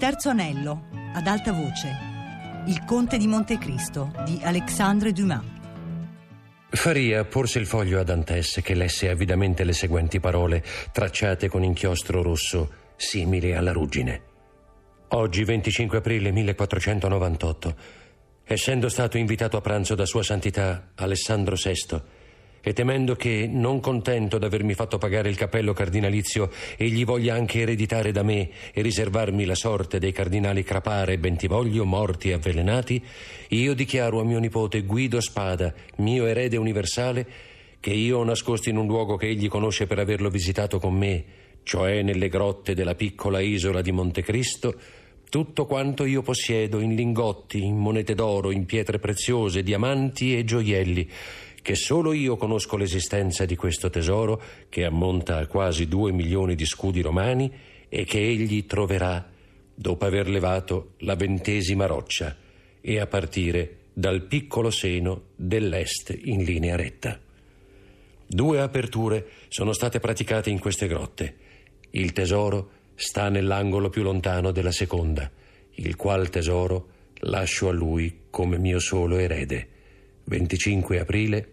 terzo anello, ad alta voce. Il conte di Montecristo di Alexandre Dumas. Faria porse il foglio a Dantès, che lesse avidamente le seguenti parole, tracciate con inchiostro rosso, simile alla ruggine. Oggi, 25 aprile 1498, essendo stato invitato a pranzo da Sua Santità Alessandro VI, e temendo che, non contento d'avermi fatto pagare il cappello cardinalizio, egli voglia anche ereditare da me e riservarmi la sorte dei cardinali Crapara e Bentivoglio, morti e avvelenati, io dichiaro a mio nipote Guido Spada, mio erede universale, che io ho nascosto in un luogo che egli conosce per averlo visitato con me, cioè nelle grotte della piccola isola di Montecristo, tutto quanto io possiedo in lingotti, in monete d'oro, in pietre preziose, diamanti e gioielli, che solo io conosco l'esistenza di questo tesoro, che ammonta a quasi 2 milioni di scudi romani, e che egli troverà dopo aver levato la 20ª roccia e a partire dal piccolo seno dell'est in linea retta. 2 aperture sono state praticate in queste grotte. Il tesoro sta nell'angolo più lontano della seconda, il qual tesoro lascio a lui come mio solo erede. 25 aprile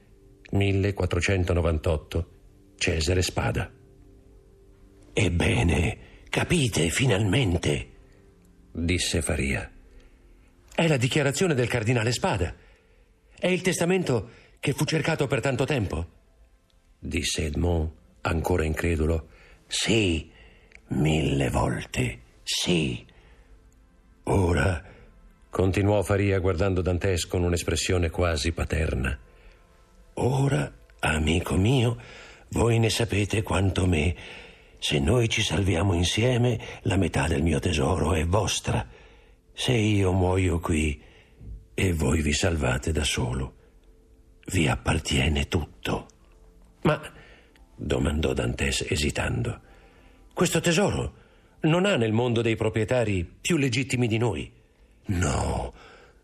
1498, Cesare Spada. Ebbene, capite finalmente, disse Faria. È la dichiarazione del cardinale Spada. È il testamento che fu cercato per tanto tempo, disse Edmond, ancora incredulo. Sì, 1000 volte, sì. Ora, continuò Faria guardando Dantès con un'espressione quasi paterna, ora, amico mio, voi ne sapete quanto me. Se noi ci salviamo insieme, la metà del mio tesoro è vostra. Se io muoio qui e voi vi salvate da solo, vi appartiene tutto. Ma, domandò Dantès esitando, questo tesoro non ha nel mondo dei proprietari più legittimi di noi? No,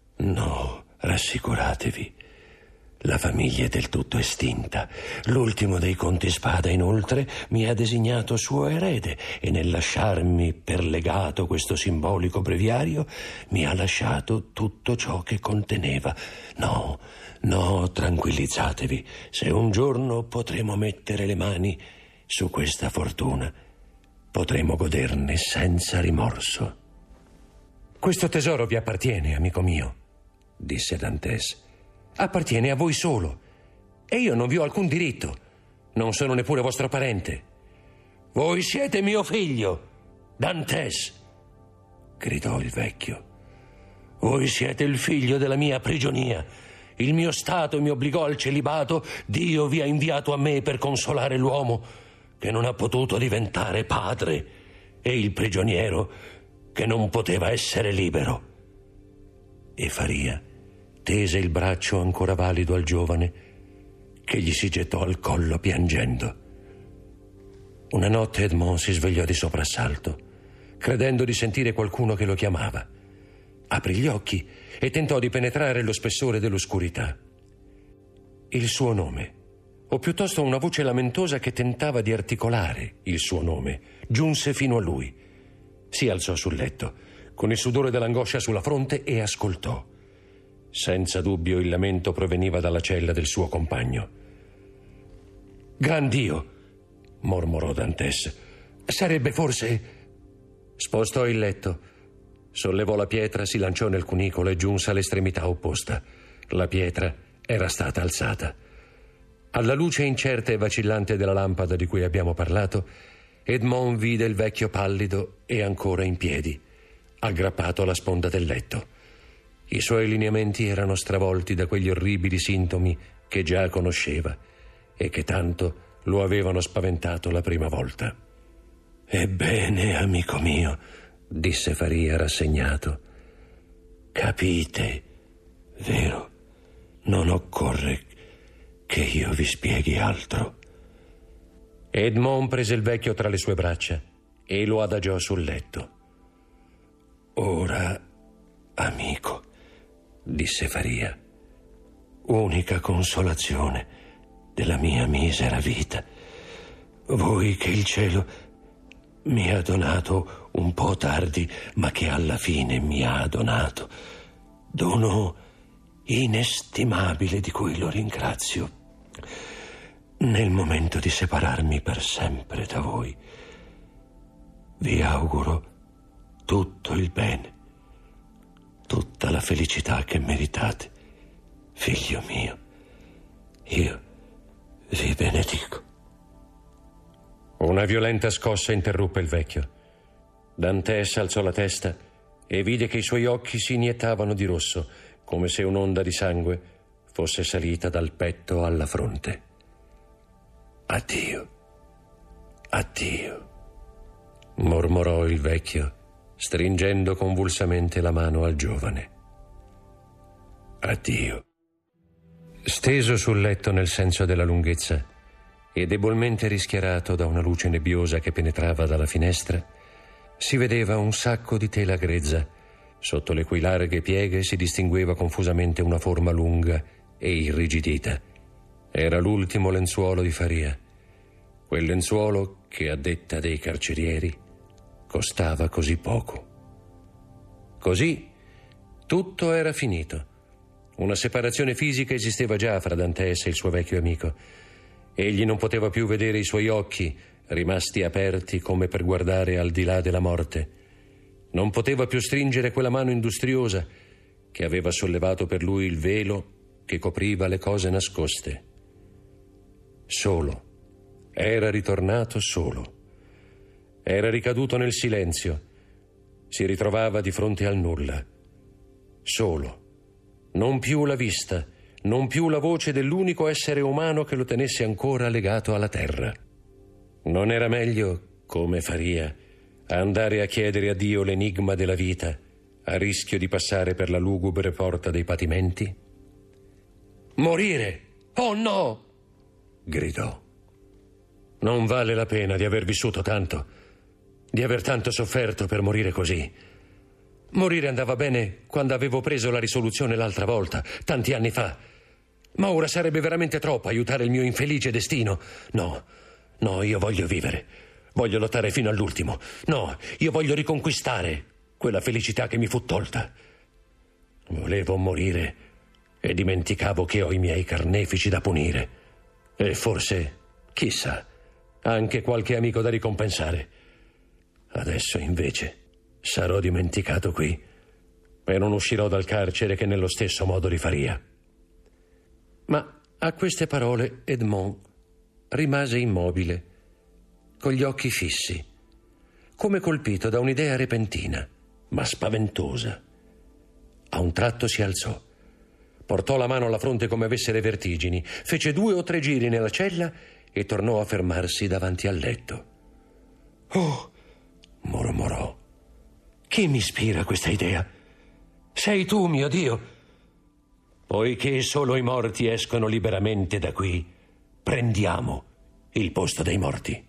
rassicuratevi. La famiglia è del tutto estinta. L'ultimo dei conti Spada, inoltre, mi ha designato suo erede e nel lasciarmi per legato questo simbolico breviario mi ha lasciato tutto ciò che conteneva. No, tranquillizzatevi. Se un giorno potremo mettere le mani su questa fortuna, potremo goderne senza rimorso. Questo tesoro vi appartiene, amico mio, disse Dantès. Appartiene a voi solo, e io non vi ho alcun diritto. Non sono neppure vostro parente. Voi siete mio figlio, Dantès, gridò il vecchio. Voi siete il figlio della mia prigionia. Il mio stato mi obbligò al celibato. Dio vi ha inviato a me per consolare l'uomo che non ha potuto diventare padre e il prigioniero che non poteva essere libero. E Faria tese il braccio ancora valido al giovane, che gli si gettò al collo piangendo. Una notte Edmond si svegliò di soprassalto, credendo di sentire qualcuno che lo chiamava. Aprì gli occhi e tentò di penetrare lo spessore dell'oscurità. Il suo nome, o piuttosto una voce lamentosa che tentava di articolare il suo nome, giunse fino a lui. Si alzò sul letto, con il sudore dell'angoscia sulla fronte, e ascoltò. Senza dubbio il lamento proveniva dalla cella del suo compagno. «Gran Dio!» mormorò Dantès. «Sarebbe forse...» Spostò il letto, sollevò la pietra, si lanciò nel cunicolo e giunse all'estremità opposta. La pietra era stata alzata. Alla luce incerta e vacillante della lampada di cui abbiamo parlato, Edmond vide il vecchio pallido e ancora in piedi, aggrappato alla sponda del letto. I suoi lineamenti erano stravolti da quegli orribili sintomi che già conosceva e che tanto lo avevano spaventato la prima volta. «Ebbene, amico mio», disse Faria rassegnato, «capite, vero? Non occorre che io vi spieghi altro». Edmond prese il vecchio tra le sue braccia e lo adagiò sul letto. «Ora, amico», disse Faria, «unica consolazione della mia misera vita, voi che il cielo mi ha donato un po' tardi, ma che alla fine mi ha donato. Dono inestimabile di cui lo ringrazio. Nel momento di separarmi per sempre da voi, vi auguro tutto il bene, tutta la felicità che meritate, figlio mio. Io vi benedico. Una violenta scossa interruppe il vecchio. Dantes alzò la testa e vide che i suoi occhi si iniettavano di rosso, come se un'onda di sangue fosse salita dal petto alla fronte. Addio, addio, mormorò il vecchio, stringendo convulsamente la mano al giovane. Addio. Steso sul letto nel senso della lunghezza e debolmente rischiarato da una luce nebbiosa che penetrava dalla finestra, si vedeva un sacco di tela grezza, sotto le cui larghe pieghe si distingueva confusamente una forma lunga e irrigidita. Era l'ultimo lenzuolo di Faria, quel lenzuolo che, a detta dei carcerieri, costava così poco. Così tutto era finito. Una separazione fisica esisteva già fra Dantes e il suo vecchio amico. Egli non poteva più vedere i suoi occhi, rimasti aperti come per guardare al di là della morte. Non poteva più stringere quella mano industriosa che aveva sollevato per lui il velo che copriva le cose nascoste. Solo. Era ritornato solo. Era ricaduto nel silenzio. Si ritrovava di fronte al nulla. Solo. Non più la vista, non più la voce dell'unico essere umano che lo tenesse ancora legato alla terra. Non era meglio, come Faria, andare a chiedere a Dio l'enigma della vita, a rischio di passare per la lugubre porta dei patimenti? Morire! Oh no! Gridò. Non vale la pena di aver vissuto tanto, di aver tanto sofferto per morire così. Morire andava bene quando avevo preso la risoluzione l'altra volta, tanti anni fa. Ma ora sarebbe veramente troppo aiutare il mio infelice destino. No, io voglio vivere. Voglio lottare fino all'ultimo. No, io voglio riconquistare quella felicità che mi fu tolta. Volevo morire e dimenticavo che ho i miei carnefici da punire. E forse, chissà, anche qualche amico da ricompensare. Adesso invece sarò dimenticato qui e non uscirò dal carcere che nello stesso modo di Faria. Ma a queste parole Edmond rimase immobile, con gli occhi fissi, come colpito da un'idea repentina, ma spaventosa. A un tratto si alzò, portò la mano alla fronte come avesse le vertigini, fece 2 o 3 giri nella cella e tornò a fermarsi davanti al letto. «Oh!» mormorò. «Chi mi ispira questa idea? Sei tu, mio Dio! Poiché solo i morti escono liberamente da qui, prendiamo il posto dei morti».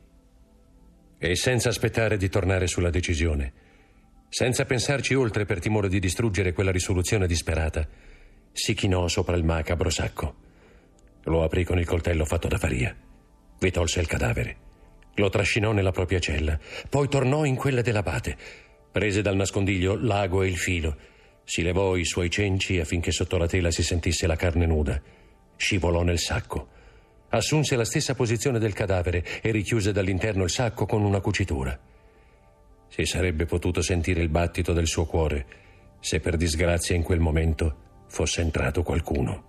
E senza aspettare di tornare sulla decisione, senza pensarci oltre per timore di distruggere quella risoluzione disperata, si chinò sopra il macabro sacco. Lo aprì con il coltello fatto da Faria. Vi tolse il cadavere. Lo trascinò nella propria cella. Poi tornò in quella dell'abate. Prese dal nascondiglio l'ago e il filo. Si levò i suoi cenci affinché sotto la tela si sentisse la carne nuda. Scivolò nel sacco. Assunse la stessa posizione del cadavere e richiuse dall'interno il sacco con una cucitura. Si sarebbe potuto sentire il battito del suo cuore se per disgrazia in quel momento fosse entrato qualcuno.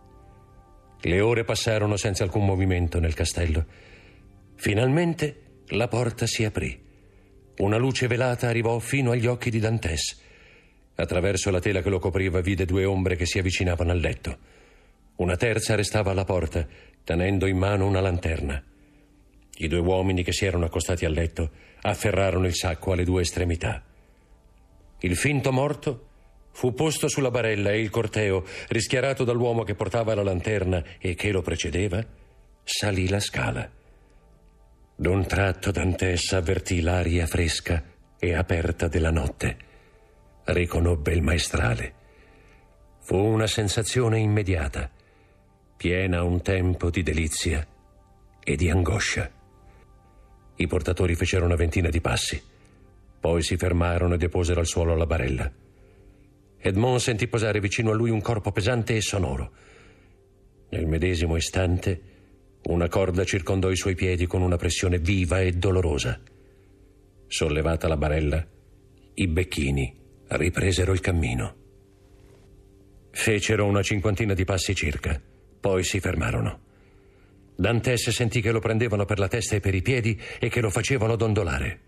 Le ore passarono senza alcun movimento nel castello. Finalmente la porta si aprì. Una luce velata arrivò fino agli occhi di Dantes. Attraverso la tela che lo copriva vide 2 ombre che si avvicinavano al letto. Una terza restava alla porta, tenendo in mano una lanterna. I 2 uomini che si erano accostati al letto afferrarono il sacco alle 2 estremità. Il finto morto fu posto sulla barella e il corteo, rischiarato dall'uomo che portava la lanterna e che lo precedeva, salì la scala. D'un tratto Dantes avvertì l'aria fresca e aperta della notte. Riconobbe il maestrale. Fu una sensazione immediata, piena a un tempo di delizia e di angoscia. I portatori fecero una ventina di passi. Poi si fermarono e deposero al suolo la barella. Edmond sentì posare vicino a lui un corpo pesante e sonoro. Nel medesimo istante, una corda circondò i suoi piedi con una pressione viva e dolorosa. Sollevata la barella, i becchini ripresero il cammino. Fecero una cinquantina di passi circa, poi si fermarono. Dantes sentì che lo prendevano per la testa e per i piedi e che lo facevano dondolare.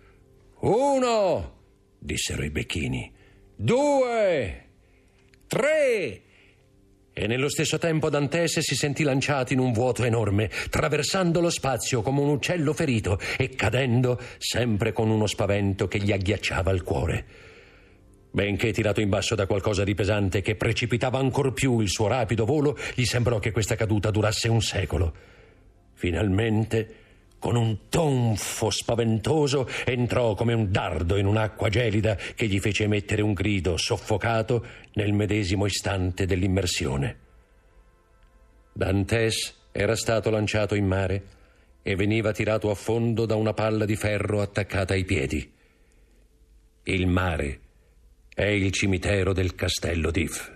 1, dissero i becchini. 2, 3. E nello stesso tempo Dantes si sentì lanciato in un vuoto enorme, traversando lo spazio come un uccello ferito e cadendo sempre con uno spavento che gli agghiacciava il cuore. Benché tirato in basso da qualcosa di pesante che precipitava ancor più il suo rapido volo, gli sembrò che questa caduta durasse un secolo. Finalmente, con un tonfo spaventoso, entrò come un dardo in un'acqua gelida che gli fece emettere un grido soffocato nel medesimo istante dell'immersione. Dantes era stato lanciato in mare e veniva tirato a fondo da una palla di ferro attaccata ai piedi. Il mare è il cimitero del castello d'If.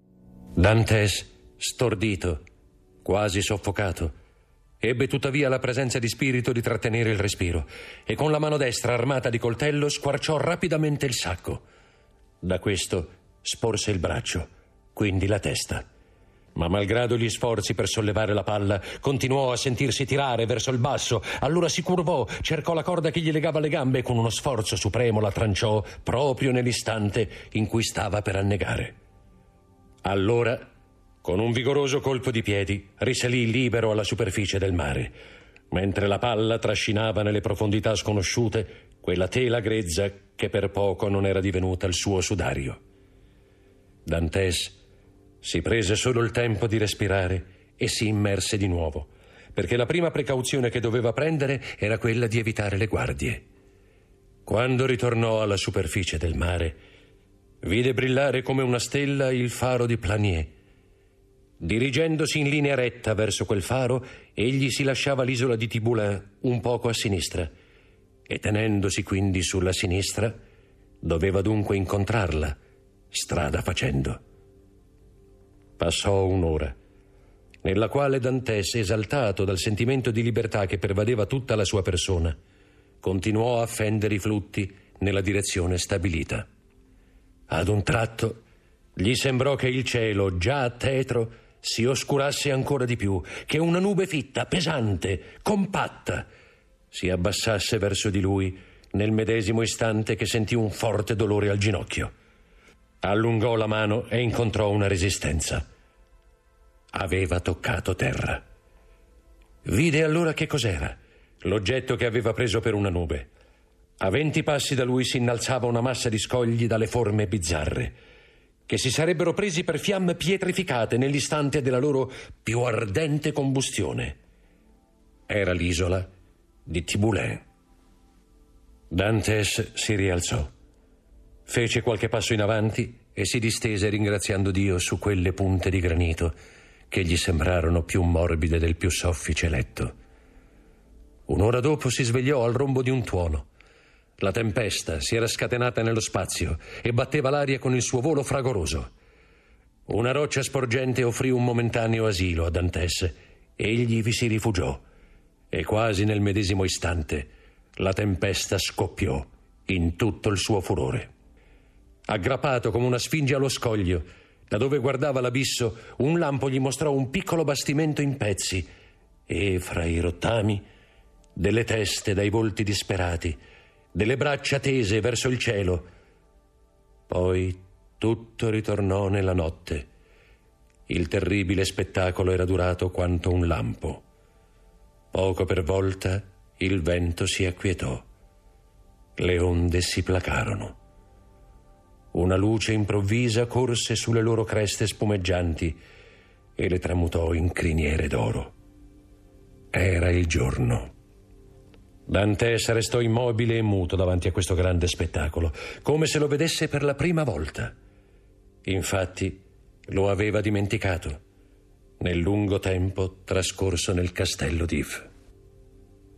Dantes, stordito, quasi soffocato, ebbe tuttavia la presenza di spirito di trattenere il respiro e con la mano destra armata di coltello squarciò rapidamente il sacco. Da questo sporse il braccio, quindi la testa. Ma malgrado gli sforzi per sollevare la palla, continuò a sentirsi tirare verso il basso. Allora si curvò, cercò la corda che gli legava le gambe e con uno sforzo supremo la tranciò proprio nell'istante in cui stava per annegare. Allora, con un vigoroso colpo di piedi, risalì libero alla superficie del mare, mentre la palla trascinava nelle profondità sconosciute quella tela grezza che per poco non era divenuta il suo sudario. Dantes si prese solo il tempo di respirare e si immerse di nuovo, perché la prima precauzione che doveva prendere era quella di evitare le guardie. Quando ritornò alla superficie del mare, vide brillare come una stella il faro di Planier. Dirigendosi in linea retta verso quel faro, egli si lasciava l'isola di Tiboulin un poco a sinistra, e tenendosi quindi sulla sinistra, doveva dunque incontrarla, strada facendo. Passò un'ora, nella quale Dantes, esaltato dal sentimento di libertà che pervadeva tutta la sua persona, continuò a fendere i flutti nella direzione stabilita. Ad un tratto gli sembrò che il cielo, già tetro, si oscurasse ancora di più, che una nube fitta, pesante, compatta, si abbassasse verso di lui nel medesimo istante che sentì un forte dolore al ginocchio. Allungò la mano e incontrò una resistenza. Aveva toccato terra. Vide allora che cos'era, l'oggetto che aveva preso per una nube. A 20 passi da lui si innalzava una massa di scogli dalle forme bizzarre, che si sarebbero presi per fiamme pietrificate nell'istante della loro più ardente combustione. Era l'isola di Tiboulin. Dantes si rialzò, fece qualche passo in avanti e si distese ringraziando Dio su quelle punte di granito che gli sembrarono più morbide del più soffice letto. Un'ora dopo si svegliò al rombo di un tuono. La tempesta si era scatenata nello spazio e batteva l'aria con il suo volo fragoroso. Una roccia sporgente offrì un momentaneo asilo a Dantes. Egli vi si rifugiò e quasi nel medesimo istante la tempesta scoppiò in tutto il suo furore. Aggrappato come una sfinge allo scoglio, da dove guardava l'abisso, un lampo gli mostrò un piccolo bastimento in pezzi e fra i rottami delle teste dai volti disperati, delle braccia tese verso il cielo. Poi tutto ritornò nella notte. Il terribile spettacolo era durato quanto un lampo. Poco per volta il vento si acquietò. Le onde si placarono. Una luce improvvisa corse sulle loro creste spumeggianti e le tramutò in criniere d'oro. Era il giorno. Dantes restò immobile e muto davanti a questo grande spettacolo, come se lo vedesse per la prima volta. Infatti, lo aveva dimenticato nel lungo tempo trascorso nel castello d'If.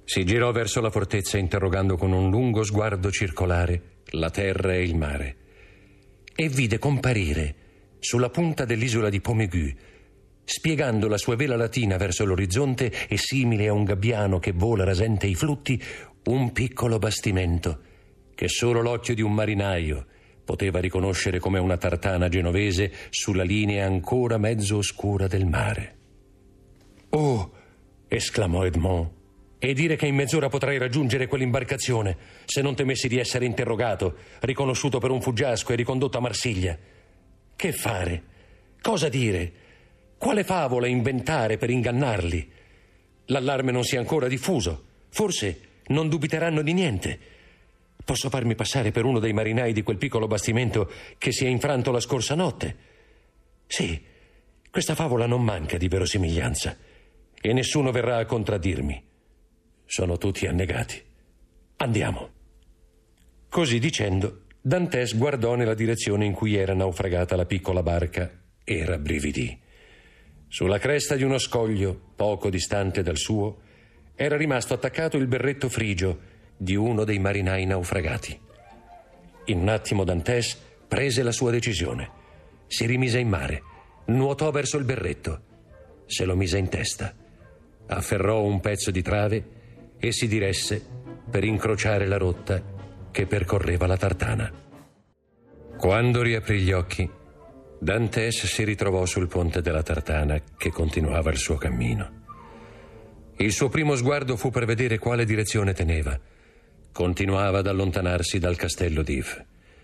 Si girò verso la fortezza interrogando con un lungo sguardo circolare la terra e il mare e vide comparire sulla punta dell'isola di Pomegu, spiegando la sua vela latina verso l'orizzonte e simile a un gabbiano che vola rasente i flutti, un piccolo bastimento che solo l'occhio di un marinaio poteva riconoscere come una tartana genovese sulla linea ancora mezzo oscura del mare. «Oh!» esclamò Edmond. «E dire che in mezz'ora potrai raggiungere quell'imbarcazione, se non temessi di essere interrogato, riconosciuto per un fuggiasco e ricondotto a Marsiglia. Che fare? Cosa dire? Quale favola inventare per ingannarli? L'allarme non si è ancora diffuso. Forse non dubiteranno di niente. Posso farmi passare per uno dei marinai di quel piccolo bastimento che si è infranto la scorsa notte? Sì, questa favola non manca di verosimiglianza e nessuno verrà a contraddirmi. Sono tutti annegati. Andiamo». Così dicendo, Dantès guardò nella direzione in cui era naufragata la piccola barca e rabbrividì. Sulla cresta di uno scoglio, poco distante dal suo, era rimasto attaccato il berretto frigio di uno dei marinai naufragati. In un attimo Dantès prese la sua decisione. Si rimise in mare, nuotò verso il berretto, se lo mise in testa, afferrò un pezzo di trave e si diresse per incrociare la rotta che percorreva la tartana. Quando riaprì gli occhi, Dantès si ritrovò sul ponte della tartana che continuava il suo cammino. Il suo primo sguardo fu per vedere quale direzione teneva. Continuava ad allontanarsi dal castello d'If.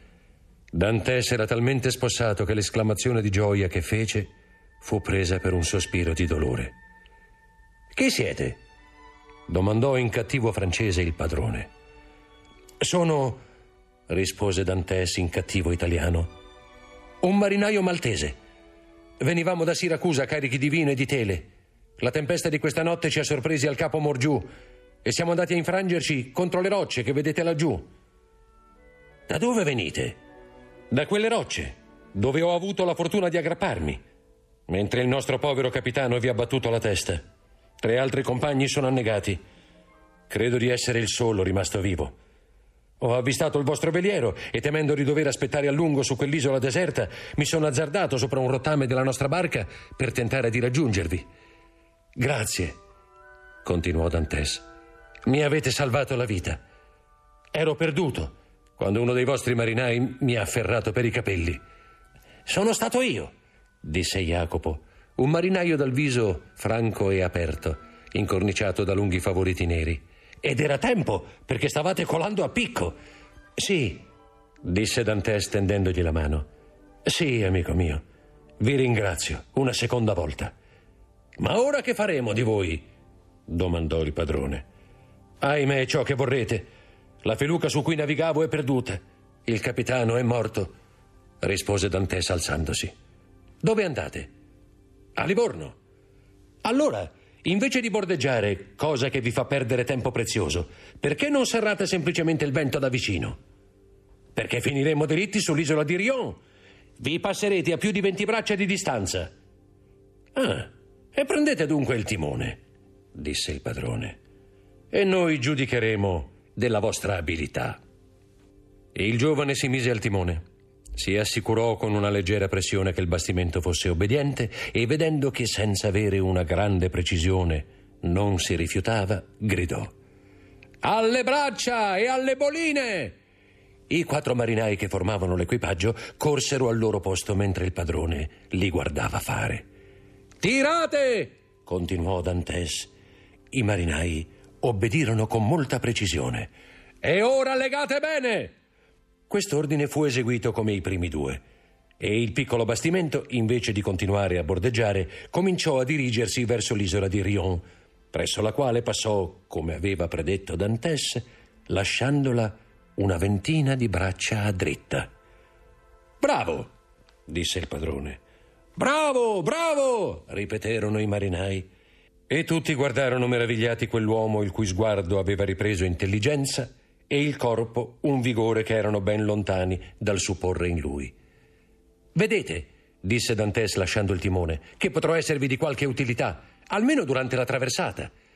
Dantès era talmente spossato che l'esclamazione di gioia che fece fu presa per un sospiro di dolore. «Chi siete?» domandò in cattivo francese il padrone. «Sono», rispose Dantès in cattivo italiano, «un marinaio maltese. Venivamo da Siracusa carichi di vino e di tele. La tempesta di questa notte ci ha sorpresi al capo Morgiù e siamo andati a infrangerci contro le rocce che vedete laggiù». «Da dove venite?» «Da quelle rocce, dove ho avuto la fortuna di aggrapparmi, mentre il nostro povero capitano vi ha battuto la testa. 3 altri compagni sono annegati. Credo di essere il solo rimasto vivo. Ho avvistato il vostro veliero e, temendo di dover aspettare a lungo su quell'isola deserta, mi sono azzardato sopra un rottame della nostra barca per tentare di raggiungervi. Grazie», continuò Dantès. «Mi avete salvato la vita. Ero perduto quando uno dei vostri marinai mi ha afferrato per i capelli». «Sono stato io», disse Jacopo, un marinaio dal viso franco e aperto, incorniciato da lunghi favoriti neri. «Ed era tempo, perché stavate colando a picco». «Sì», disse Dantès tendendogli la mano. «Sì, amico mio, vi ringrazio una seconda volta». «Ma ora che faremo di voi?» domandò il padrone. «Ahimè, ciò che vorrete. La feluca su cui navigavo è perduta. Il capitano è morto», rispose Dantès alzandosi. «Dove andate?» «A Livorno». «Allora, invece di bordeggiare, cosa che vi fa perdere tempo prezioso, perché non serrate semplicemente il vento da vicino? Perché finiremo diritti sull'isola di Rion. Vi passerete a più di 20 braccia di distanza». «Ah, e prendete dunque il timone», disse il padrone, «e noi giudicheremo della vostra abilità». E il giovane si mise al timone. Si assicurò con una leggera pressione che il bastimento fosse obbediente e, vedendo che senza avere una grande precisione non si rifiutava, gridò: «Alle braccia e alle boline!» I 4 marinai che formavano l'equipaggio corsero al loro posto mentre il padrone li guardava fare. «Tirate!» continuò Dantès. I marinai obbedirono con molta precisione. «E ora legate bene!» Quest'ordine fu eseguito come i primi 2 e il piccolo bastimento, invece di continuare a bordeggiare, cominciò a dirigersi verso l'isola di Rion, presso la quale passò, come aveva predetto Dantès, lasciandola una ventina di braccia a dritta. «Bravo!» disse il padrone. «Bravo, bravo!» ripeterono i marinai. E tutti guardarono meravigliati quell'uomo il cui sguardo aveva ripreso intelligenza e il corpo un vigore che erano ben lontani dal supporre in lui. «Vedete», disse Dantès lasciando il timone, «che potrò esservi di qualche utilità, almeno durante la traversata.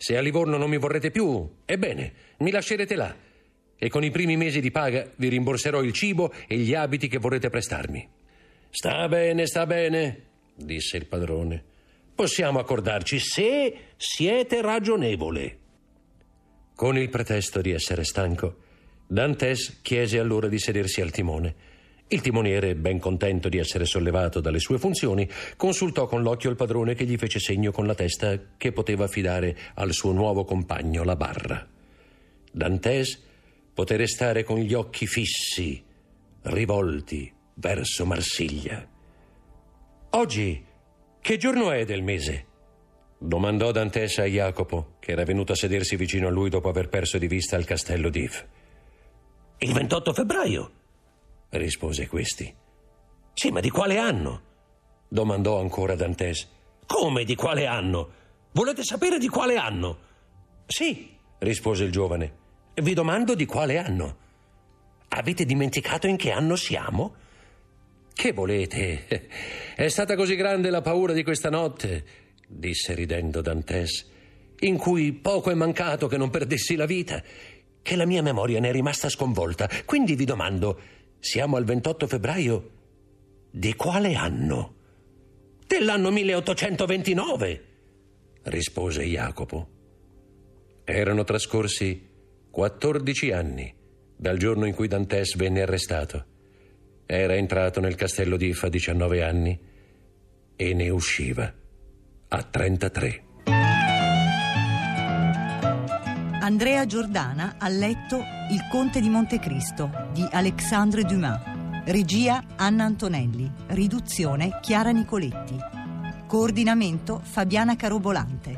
Se a Livorno non mi vorrete più, ebbene, mi lascerete là. E con i primi mesi di paga vi rimborserò il cibo e gli abiti che vorrete prestarmi. Sta bene, disse il padrone. Possiamo accordarci se siete ragionevole. Con il pretesto di essere stanco, Dantes chiese allora di sedersi al timone. Il timoniere, ben contento di essere sollevato dalle sue funzioni, consultò con l'occhio il padrone che gli fece segno con la testa che poteva affidare al suo nuovo compagno la barra. Dantes poté restare con gli occhi fissi, rivolti verso Marsiglia. «Oggi, che giorno è del mese?» domandò Dantes a Jacopo, che era venuto a sedersi vicino a lui dopo aver perso di vista il castello d'If. «Il 28 febbraio», rispose questi. «Sì, ma di quale anno?» domandò ancora Dantes. «Come di quale anno? Volete sapere di quale anno?» «Sì», rispose il giovane. «Vi domando di quale anno. Avete dimenticato in che anno siamo?» «Che volete? È stata così grande la paura di questa notte», disse ridendo Dantes, «in cui poco è mancato che non perdessi la vita, che la mia memoria ne è rimasta sconvolta. Quindi vi domando, siamo al 28 febbraio? Di quale anno?» «Dell'anno 1829», rispose Jacopo. Erano trascorsi 14 anni dal giorno in cui Dantes venne arrestato. Era entrato nel castello d'If a 19 anni e ne usciva a 33. Andrea Giordana ha letto Il Conte di Montecristo di Alexandre Dumas. Regia Anna Antonelli. Riduzione Chiara Nicoletti. Coordinamento Fabiana Carobolante.